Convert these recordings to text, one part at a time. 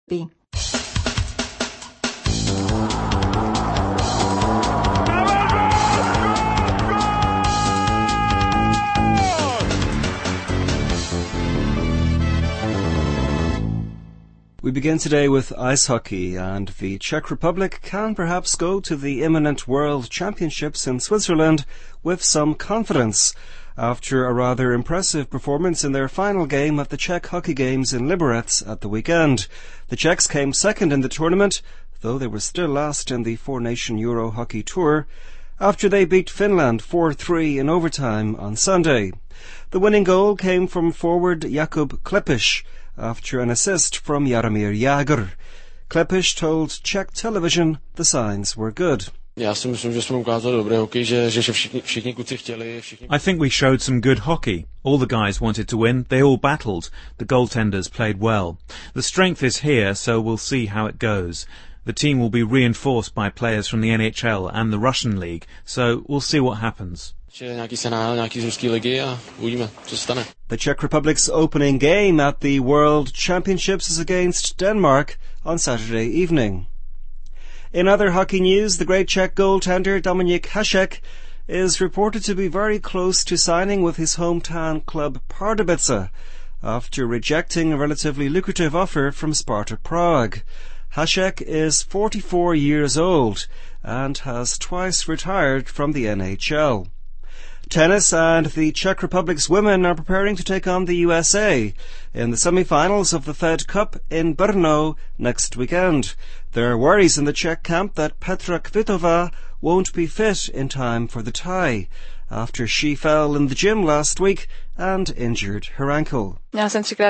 rugby. We begin today with ice hockey, and the Czech Republic can perhaps go to the imminent World Championships in Switzerland with some confidence after a rather impressive performance in their final game at the Czech Hockey Games in Liberec at the weekend. The Czechs came second in the tournament, though they were still last in the Four-Nation Euro Hockey Tour, after they beat Finland 4-3 in overtime on Sunday. The winning goal came from forward Jakub Klepiš, after an assist from Jaromír Jágr. Klepiš told Czech television the signs were good. I think we showed some good hockey. All the guys wanted to win. They all battled. The goaltenders played well. The strength is here, so we'll see how it goes. The team will be reinforced by players from the NHL and the Russian League, so we'll see what happens. The Czech Republic's opening game at the World Championships is against Denmark on Saturday evening. In other hockey news, the great Czech goaltender Dominik Hasek is reported to be very close to signing with his hometown club Pardubice after rejecting a relatively lucrative offer from Sparta Prague. Hasek is 44 years old and has twice retired from the NHL. Tennis, and the Czech Republic's women are preparing to take on the USA in the semi-finals of the Fed Cup in Brno next weekend. There are worries in the Czech camp that Petra Kvitova won't be fit in time for the tie after she fell in the gym last week and injured her ankle. My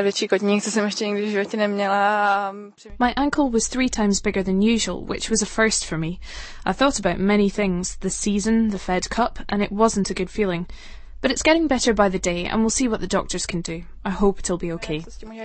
ankle was 3 times bigger than usual, which was a first for me. I thought about many things, the season, the Fed Cup, and it wasn't a good feeling. But it's getting better by the day, and we'll see what the doctors can do. I hope it'll be okay.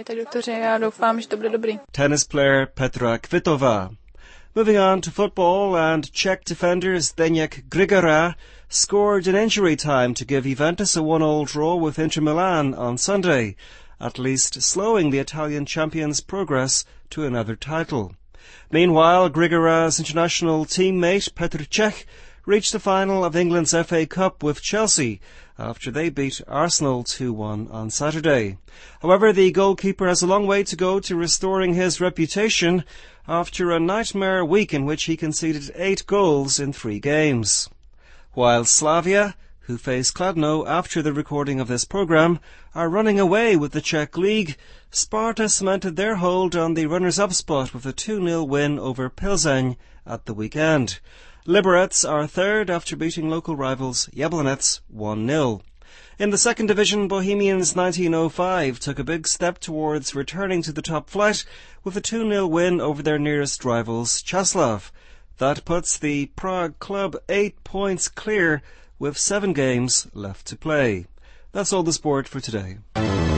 Tennis player Petra Kvitova. Moving on to football, and Czech defender Zdeněk Grigora scored in injury time to give Juventus a 1-1 draw with Inter Milan on Sunday, at least slowing the Italian champions' progress to another title. Meanwhile, Grigora's international teammate Petr Cech reached the final of England's FA Cup with Chelsea after they beat Arsenal 2-1 on Saturday. However, the goalkeeper has a long way to go to restoring his reputation after a nightmare week in which he conceded 8 goals in 3 games. While Slavia, who face Kladno after the recording of this programme, are running away with the Czech League, Sparta cemented their hold on the runners-up spot with a 2-0 win over Pilsen at the weekend. Liberec are third after beating local rivals Jablonec 1-0. In the second division, Bohemians 1905 took a big step towards returning to the top flight with a 2-0 win over their nearest rivals, Čáslav. That puts the Prague club 8 points clear with 7 games left to play. That's all the sport for today.